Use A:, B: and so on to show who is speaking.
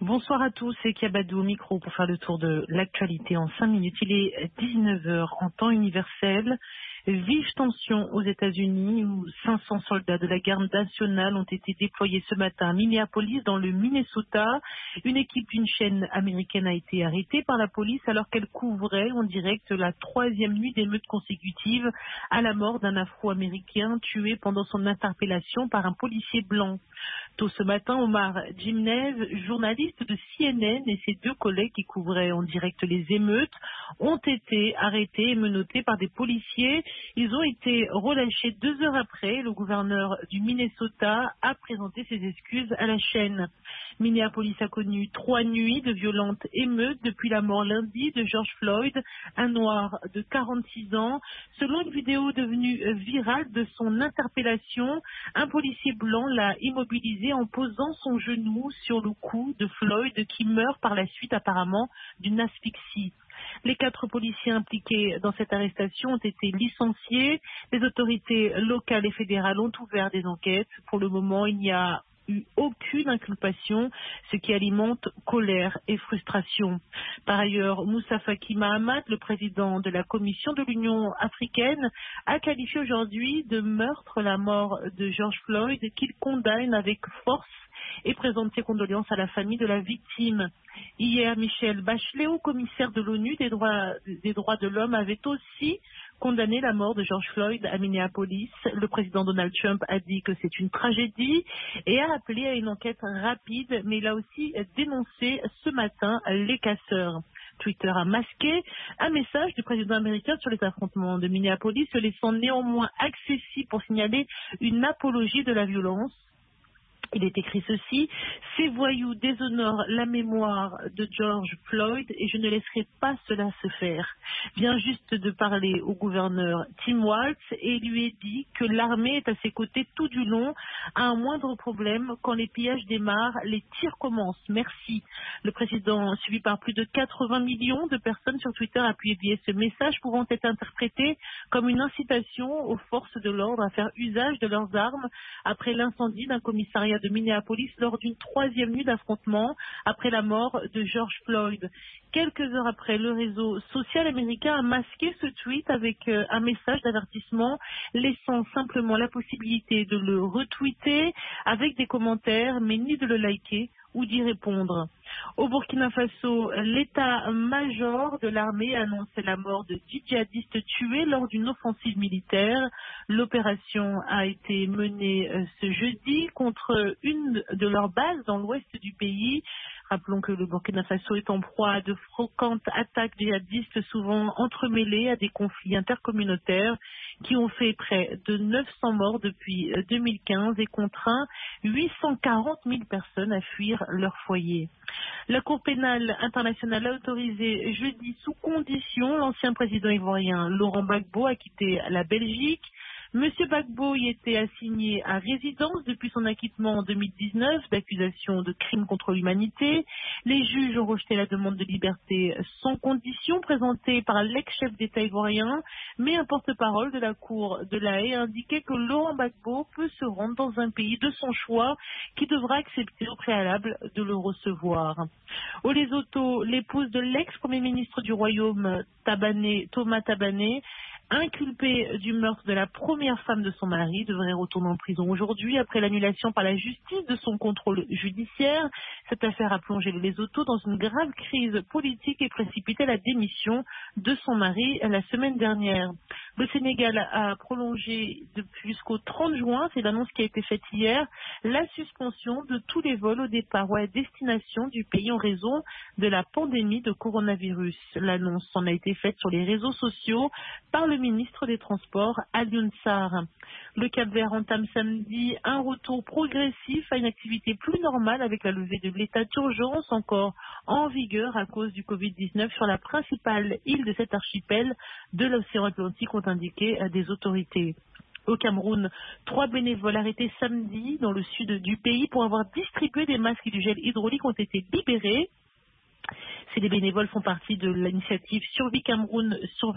A: Bonsoir à tous, c'est Kiabadou au micro pour faire le tour de l'actualité en 5 minutes. Il est 19 heures en temps universel. Vive tension aux États-Unis où 500 soldats de la garde nationale ont été déployés ce matin à Minneapolis dans le Minnesota. Une équipe d'une chaîne américaine a été arrêtée par la police alors qu'elle couvrait en direct la 3e nuit d'émeutes consécutives à la mort d'un Afro-Américain tué pendant son interpellation par un policier blanc. Tôt ce matin, Omar Jimenez, journaliste de CNN, et ses 2 collègues qui couvraient en direct les émeutes, ont été arrêtés et menottés par des policiers. Ils ont été relâchés 2 heures après. Le gouverneur du Minnesota a présenté ses excuses à la chaîne. Minneapolis a connu 3 nuits de violentes émeutes depuis la mort lundi de George Floyd, un noir de 46 ans. Selon une vidéo devenue virale de son interpellation, un policier blanc l'a immobilisé en posant son genou sur le cou de Floyd qui meurt par la suite apparemment d'une asphyxie. Les 4 policiers impliqués dans cette arrestation ont été licenciés. Les autorités locales et fédérales ont ouvert des enquêtes. Pour le moment, il n'y a eu aucune inculpation, ce qui alimente colère et frustration. Par ailleurs, Moussa Faki Mahamat, le président de la Commission de l'Union africaine, a qualifié aujourd'hui de meurtre la mort de George Floyd, qu'il condamne avec force et présente ses condoléances à la famille de la victime. Hier, Michelle Bachelet, haut commissaire de l'ONU des droits de l'homme, avait aussi condamné la mort de George Floyd à Minneapolis. Le président Donald Trump a dit que c'est une tragédie et a appelé à une enquête rapide, mais il a aussi dénoncé ce matin les casseurs. Twitter a masqué un message du président américain sur les affrontements de Minneapolis, se laissant néanmoins accessible pour signaler une apologie de la violence. Il est écrit ceci: ces voyous déshonorent la mémoire de George Floyd et je ne laisserai pas cela se faire. Vient juste de parler au gouverneur Tim Walz et lui est dit que l'armée est à ses côtés tout du long. À un moindre problème, quand les pillages démarrent, les tirs commencent. Merci. Le président, suivi par plus de 80 millions de personnes sur Twitter, a publié ce message pouvant être interprété comme une incitation aux forces de l'ordre à faire usage de leurs armes après l'incendie d'un commissariat de Minneapolis lors d'une 3e nuit d'affrontement après la mort de George Floyd. Quelques heures après, le réseau social américain a masqué ce tweet avec un message d'avertissement, laissant simplement la possibilité de le retweeter avec des commentaires, mais ni de le liker ou d'y répondre. Au Burkina Faso, l'état-major de l'armée a annoncé la mort de 10 djihadistes tués lors d'une offensive militaire. L'opération a été menée ce jeudi contre une de leurs bases dans l'ouest du pays. Rappelons que le Burkina Faso est en proie à de fréquentes attaques djihadistes souvent entremêlées à des conflits intercommunautaires qui ont fait près de 900 morts depuis 2015 et contraint 840 000 personnes à fuir leur foyer. La Cour pénale internationale a autorisé jeudi sous condition l'ancien président ivoirien Laurent Gbagbo à quitter la Belgique. Monsieur Gbagbo y était assigné à résidence depuis son acquittement en 2019 d'accusations de crimes contre l'humanité. Les juges ont rejeté la demande de liberté sans condition présentée par l'ex-chef d'État ivoirien, mais un porte-parole de la Cour de La Haye a indiqué que Laurent Gbagbo peut se rendre dans un pays de son choix qui devra accepter au préalable de le recevoir. Au Lesotho, l'épouse de l'ex-premier ministre du royaume Thomas Tabané, inculpée du meurtre de la première femme de son mari, devrait retourner en prison aujourd'hui après l'annulation par la justice de son contrôle judiciaire. Cette affaire a plongé le Lesotho dans une grave crise politique et précipité la démission de son mari la semaine dernière. Le Sénégal a prolongé jusqu'au 30 juin, c'est l'annonce qui a été faite hier, la suspension de tous les vols au départ ou à destination du pays en raison de la pandémie de coronavirus. L'annonce en a été faite sur les réseaux sociaux par le ministre des Transports, Alioune Sarr. Le Cap-Vert entame samedi un retour progressif à une activité plus normale avec la levée de l'état d'urgence encore en vigueur à cause du Covid-19 sur la principale île de cet archipel de l'océan Atlantique, ont indiqué des autorités. Au Cameroun, 3 bénévoles arrêtés samedi dans le sud du pays pour avoir distribué des masques et du gel hydraulique ont été libérés. Ces bénévoles font partie de l'initiative Survie Cameroun sur